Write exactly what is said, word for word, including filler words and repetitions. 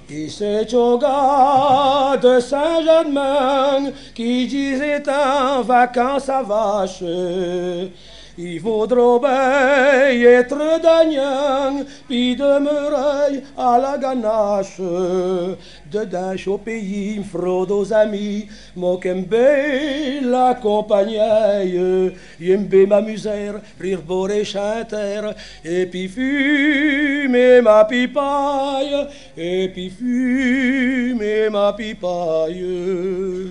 Et c'est au gars de Saint-Germain qui disait en vacances à vache. Il vaudra bien être d'Agnan, puis demeurer à la ganache. De dash au pays, fraude aux amis, moi qu'aime bien la compagnie. J'aime bien m'amuser, rire beau et chanter, et puis fumer ma pipaille, et puis fumer ma pipaille.